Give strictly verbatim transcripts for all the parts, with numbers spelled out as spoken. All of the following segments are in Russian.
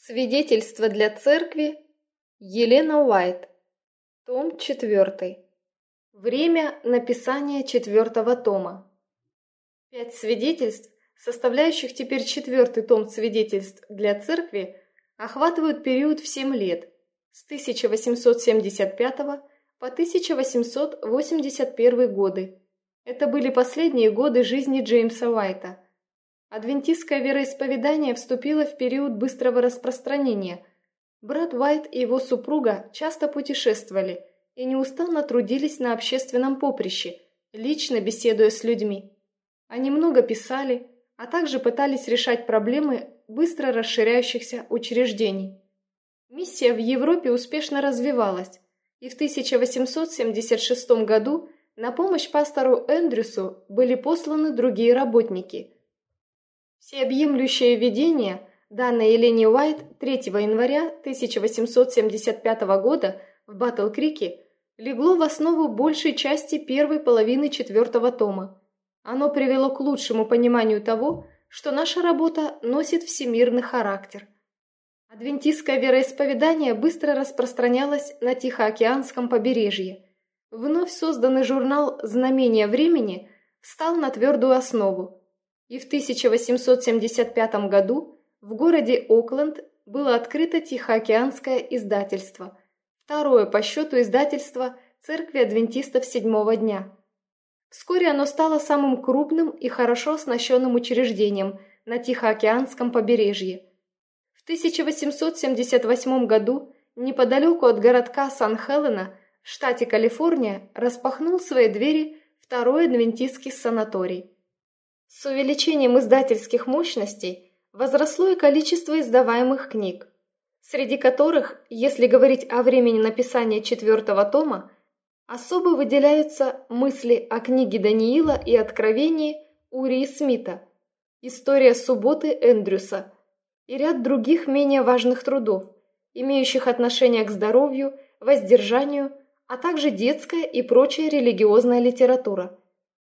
Свидетельство для церкви. Елена Уайт. Том четвертый. Время написания четвертого тома. Пять свидетельств, составляющих теперь четвертый том свидетельств для церкви, охватывают период в семь лет, с тысяча восемьсот семьдесят пятого по тысяча восемьсот восемьдесят первый годы. Это были последние годы жизни Джеймса Уайта. Адвентистское вероисповедание вступило в период быстрого распространения. Брат Уайт и его супруга часто путешествовали и неустанно трудились на общественном поприще, лично беседуя с людьми. Они много писали, а также пытались решать проблемы быстро расширяющихся учреждений. Миссия в Европе успешно развивалась, и в тысяча восемьсот семьдесят шестом году на помощь пастору Эндрюсу были посланы другие работники. Всеобъемлющее видение, данное Елене Уайт третьего января тысяча восемьсот семьдесят пятого года в Батл-Крике, легло в основу большей части первой половины четвертого тома. Оно привело к лучшему пониманию того, что наша работа носит всемирный характер. Адвентистское вероисповедание быстро распространялось на Тихоокеанском побережье. Вновь созданный журнал «Знамения времени» встал на твердую основу. И в тысяча восемьсот семьдесят пятом году в городе Окленд было открыто Тихоокеанское издательство, второе по счету издательство Церкви Адвентистов Седьмого Дня. Вскоре оно стало самым крупным и хорошо оснащенным учреждением на Тихоокеанском побережье. В тысяча восемьсот семьдесят восьмом году неподалеку от городка Сан-Хелена в штате Калифорния распахнул свои двери второй адвентистский санаторий. С увеличением издательских мощностей возросло и количество издаваемых книг, среди которых, если говорить о времени написания четвертого тома, особо выделяются мысли о книге Даниила и Откровении Урии Смита, история субботы Эндрюса и ряд других менее важных трудов, имеющих отношение к здоровью, воздержанию, а также детская и прочая религиозная литература.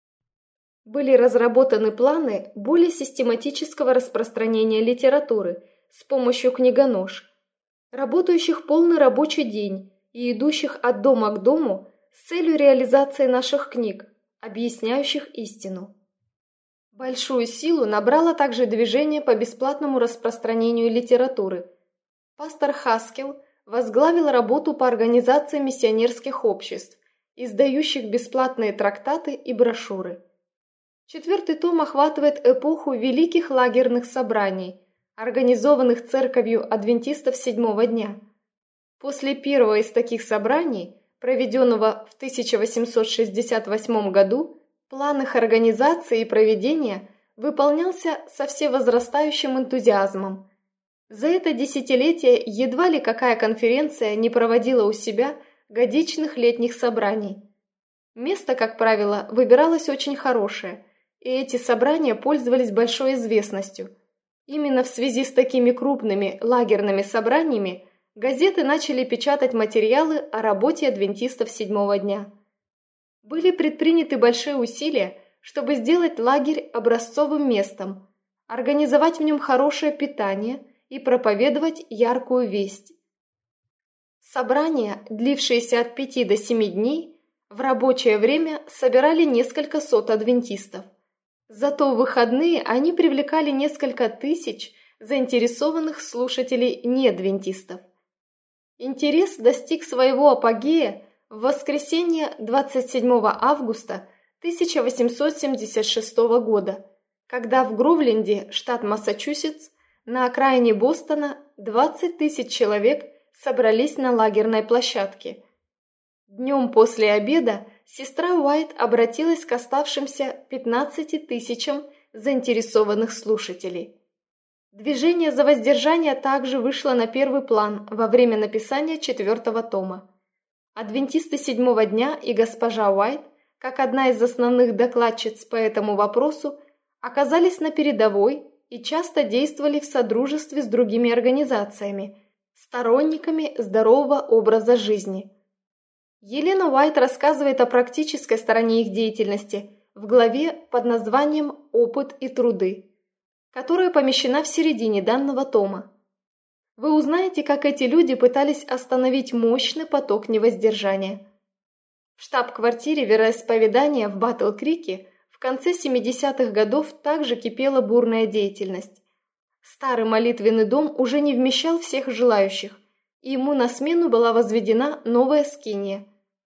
Были разработаны планы более систематического распространения литературы с помощью книгонож, работающих полный рабочий день и идущих от дома к дому с целью реализации наших книг, объясняющих истину. Большую силу набрало также движение по бесплатному распространению литературы. Пастор Хаскел возглавил работу по организации миссионерских обществ, издающих бесплатные трактаты и брошюры. Четвертый том охватывает эпоху великих лагерных собраний, организованных Церковью Адвентистов Седьмого Дня. После первого из таких собраний, проведенного в тысяча восемьсот шестьдесят восьмом году, план их организации и проведения выполнялся со всевозрастающим энтузиазмом. За это десятилетие едва ли какая конференция не проводила у себя годичных летних собраний. Место, как правило, выбиралось очень хорошее, и эти собрания пользовались большой известностью. Именно в связи с такими крупными лагерными собраниями газеты начали печатать материалы о работе адвентистов Седьмого Дня. Были предприняты большие усилия, чтобы сделать лагерь образцовым местом, организовать в нем хорошее питание и проповедовать яркую весть. Собрания, длившиеся от пяти до семи дней, в рабочее время собирали несколько сот адвентистов. Зато в выходные они привлекали несколько тысяч заинтересованных слушателей неадвентистов. Интерес достиг своего апогея в воскресенье двадцать седьмого августа тысяча восемьсот семьдесят шестого года, когда в Гровленде, штат Массачусетс, на окраине Бостона двадцать тысяч человек собрались на лагерной площадке. Днем после обеда сестра Уайт обратилась к оставшимся пятнадцати тысячам заинтересованных слушателей. Движение за воздержание также вышло на первый план во время написания четвертого тома. Адвентисты Седьмого Дня и госпожа Уайт, как одна из основных докладчиц по этому вопросу, оказались на передовой и часто действовали в содружестве с другими организациями, сторонниками здорового образа жизни. Елена Уайт рассказывает о практической стороне их деятельности в главе под названием «Опыт и труды», которая помещена в середине данного тома. Вы узнаете, как эти люди пытались остановить мощный поток невоздержания. В штаб-квартире вероисповедания в Батл-Крике в конце семидесятых годов также кипела бурная деятельность. Старый молитвенный дом уже не вмещал всех желающих, и ему на смену была возведена новая скиния.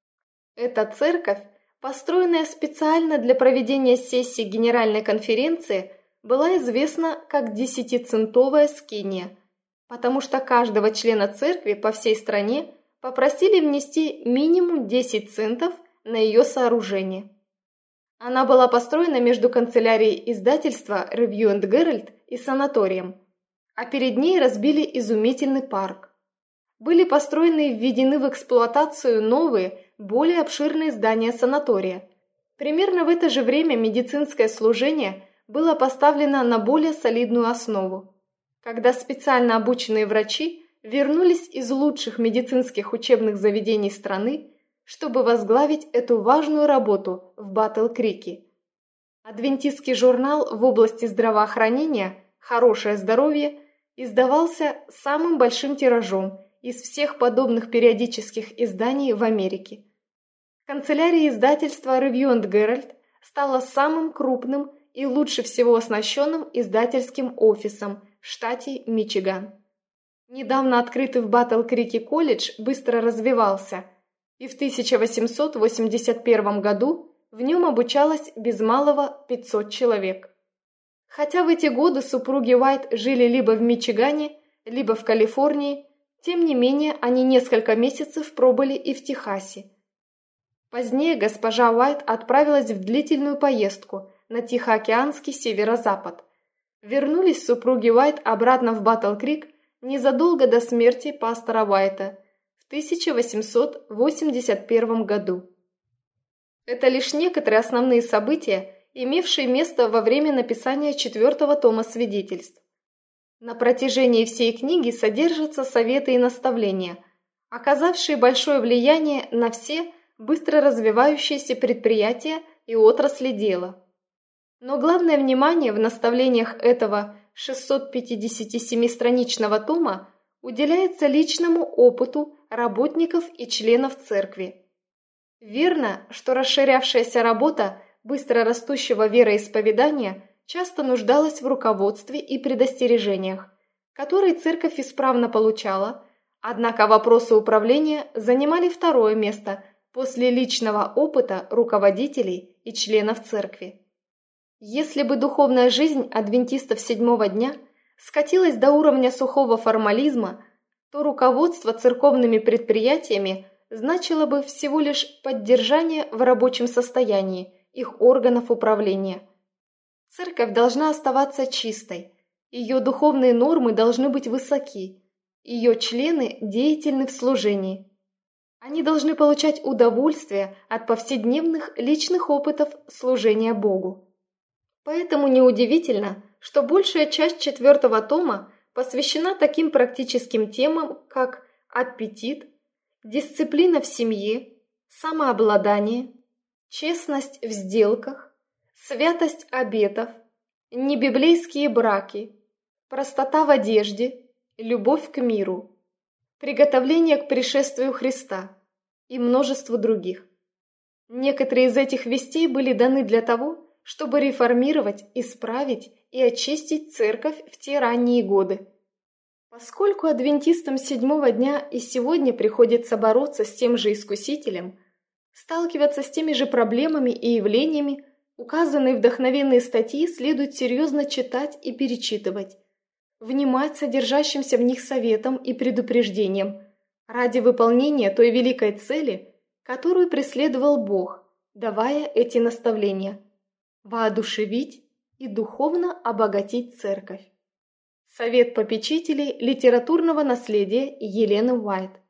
Эта церковь, построенная специально для проведения сессии Генеральной конференции, была известна как десятицентовая скиния, потому что каждого члена церкви по всей стране попросили внести минимум десять центов на ее сооружение. Она была построена между канцелярией издательства Review энд Herald и санаторием, а перед ней разбили изумительный парк. Были построены и введены в эксплуатацию новые, более обширные здания санатория. Примерно в это же время медицинское служение было поставлено на более солидную основу, когда специально обученные врачи вернулись из лучших медицинских учебных заведений страны, чтобы возглавить эту важную работу в Батл-Крике. Адвентистский журнал в области здравоохранения «Хорошее здоровье» издавался самым большим тиражом из всех подобных периодических изданий в Америке. Канцелярия издательства Review энд Herald стала самым крупным и лучше всего оснащенным издательским офисом в штате Мичиган. Недавно открытый в Батл-Крике колледж быстро развивался, и в тысяча восемьсот восемьдесят первом году в нем обучалось без малого пятьсот человек. Хотя в эти годы супруги Уайт жили либо в Мичигане, либо в Калифорнии, тем не менее они несколько месяцев пробыли и в Техасе. Позднее госпожа Уайт отправилась в длительную поездку на Тихоокеанский северо-запад. Вернулись супруги Уайт обратно в Батл-Крик незадолго до смерти пастора Уайта в тысяча восемьсот восемьдесят первом году. Это лишь некоторые основные события, имевшие место во время написания четвертого тома свидетельств. На протяжении всей книги содержатся советы и наставления, оказавшие большое влияние на все быстро развивающиеся предприятия и отрасли дела. Но главное внимание в наставлениях этого шестисот пятидесятисемистраничного тома уделяется личному опыту работников и членов церкви. Верно, что расширявшаяся работа быстро растущего вероисповедания часто нуждалась в руководстве и предостережениях, которые церковь исправно получала, однако вопросы управления занимали второе место после личного опыта руководителей и членов церкви. Если бы духовная жизнь адвентистов седьмого дня скатилась до уровня сухого формализма, то руководство церковными предприятиями значило бы всего лишь поддержание в рабочем состоянии их органов управления. Церковь должна оставаться чистой, ее духовные нормы должны быть высоки, ее члены деятельны в служении. Они должны получать удовольствие от повседневных личных опытов служения Богу. Поэтому неудивительно, что большая часть четвертого тома посвящена таким практическим темам, как аппетит, дисциплина в семье, самообладание, честность в сделках, святость обетов, небиблейские браки, простота в одежде, любовь к миру, приготовление к пришествию Христа и множество других. Некоторые из этих вестей были даны для того, чтобы реформировать, исправить и очистить церковь в те ранние годы. Поскольку адвентистам седьмого дня и сегодня приходится бороться с тем же искусителем, сталкиваться с теми же проблемами и явлениями, указанные вдохновенные статьи следует серьезно читать и перечитывать, внимать содержащимся в них советам и предупреждениям ради выполнения той великой цели, которую преследовал Бог, давая эти наставления – воодушевить и духовно обогатить церковь. Совет попечителей литературного наследия Елены Уайт.